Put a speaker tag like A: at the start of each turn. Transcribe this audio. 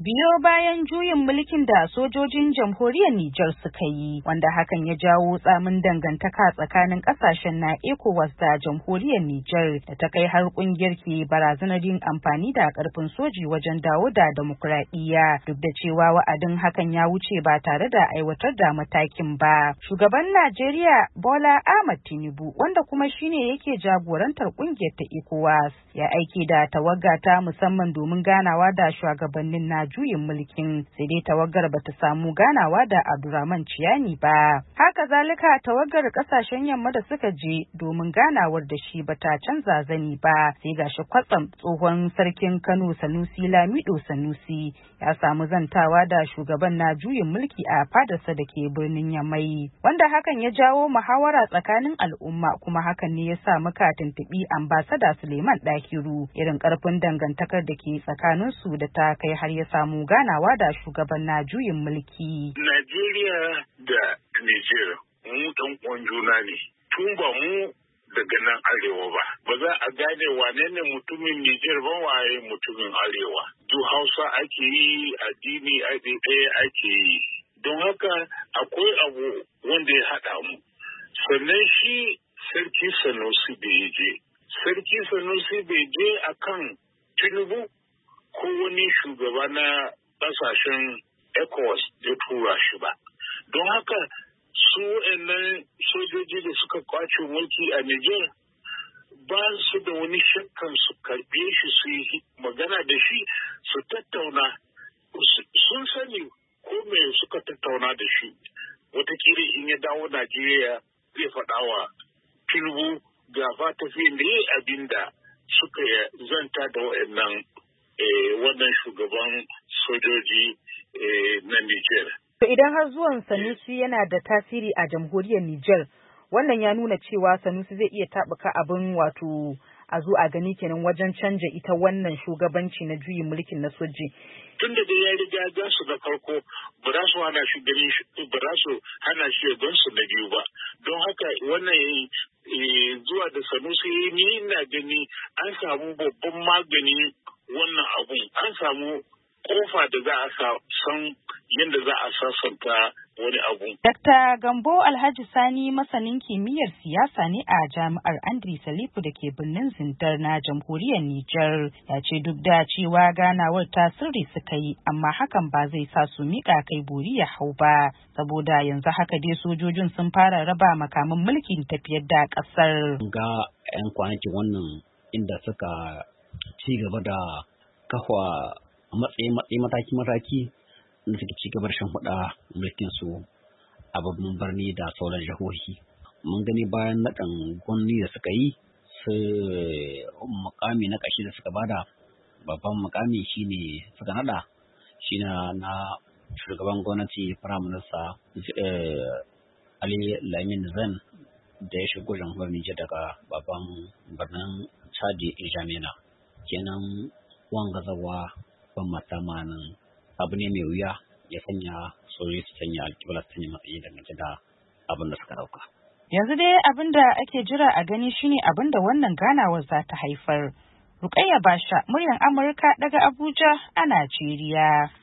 A: Biyo bayan juyin mulkin da sojojin jamhuriyar Nijar suka yi, wanda hakan ya jawo tsamin dangantaka tsakanin kasashen na ECOWAS da jamhuriyar Nijar da ta kai har kungiyar ke barazanar yin amfani da karfin soji wajen dawo da demokuraɗiyya, duk da cewa wa'adin hakan ya wuce ba tare da aiwatar da matakin ba. Shugaban Najeriya Bola Ahmed Tinubu, wanda kuma shine yake jagorantar kungiyar ta ECOWAS, ya aike da tawaga ta musamman domin ganawa da shugabannin juyin mulkin, sai dai tawagar bata samu ganawa da Abdurrahman Ciyani ba. Haka zalika tawagar kasashen yamma da suka je domin ganawar da shi bata canza zani ba, sai gashi kwatsam tsohon sarkin Kano Sanusi Lamido Sanusi ya samu zantawa da shugaban na juyin mulki a fadarsa da ke birnin Yamai, wanda hakan ya jawo muhawara tsakanin al'umma, kuma hakan ne ya sa muka tuntuɓi ambasada Suleiman Dahiru irin karfin dangantakar da ke tsakaninsu da ta kai har ya samu ganawa da shugaban na juyin mulki.
B: Najeriya da Nijar mu ɗan uwan juna ne. Tun ba mu daga nan arewa ba. Ba za a gane wane ne mutumin Nijar ba waye mutumin arewa. Duk Hausa ake yi, addini ɗaya ake yi. Don haka akwai abu wanda ya haɗa mu. Sannan shi Sarki Sanusi bai je. Sarki Sanusi bai je akan Tinubu ko wani shugaba na ƙasashen ECOWAS ya tura shi ba. Don haka su waɗannan sojoji da suka kwace mulki a Nijar ba su da wani shakkan su karɓe shi su yi magana da shi su tattauna. Sun sani ko me suka tattauna da shi. Wataƙila in ya dawo Najeriya zai faɗa wa Tinubu ga tafiyan da ya yi abin da suka zanta da waɗannan wannan shugaban sojoji na Nijar.
A: Idan har zuwan Sanusi yana da tasiri a jamhuriyar Nijar, wannan ya nuna cewa Sanusi zai iya taɓuka abin wato a zo a gani kenan wajen canja ita wannan shugabanci na juyin mulkin na soji.
B: Tun da ya riga gan su na farko ba za su hana shi gani ba za su hana shi gan su na biyu ba. Don haka wannan zuwa da Sanusi ni ina gani an samu babban magani wannan abun, an samu kofa da za a san yadda za a sasanta wani abu.
A: Dr. Gambo Alhaji Sani masanin kimiyyar siyasa ne a jami'ar Andri Salifu da ke birnin Zindar na jamhuriyar Nijar, ya ce duk da cewa ganawar ta sirri suka yi, amma hakan ba zai sa su miƙa kai bori ya hau ba, saboda yanzu haka dai sojojin sun fara raba makaman mulkin tafiyar da ƙasar.
C: Ga 'yan kwanaki wannan inda suka ci gaba da kafa mataki da suke ci gaba da shimfiɗa mulkin su a babban birni da sauran jihohi. Mun gani bayan naɗin gwamnati da suka yi su mukami na ƙashi da suka bada, babban mukami shine suka naɗa shi na shugaban gwamnati firaminista Ali Lamin Zan da ya shigo jamhuriyar Nijar daga babban birnin Chadi N'Djamena. Kenan wangazawa ban matamanin abu ne mai wuya ya sanya sojoji su sanya alƙibla su sanya matsayi dangane da abin da suka dauka.
A: Yanzu dai abin da ake jira a gani shine abin da wannan ganawar za ta haifar. Rukayya Basha, muryar Amurka daga Abuja a Najeriya.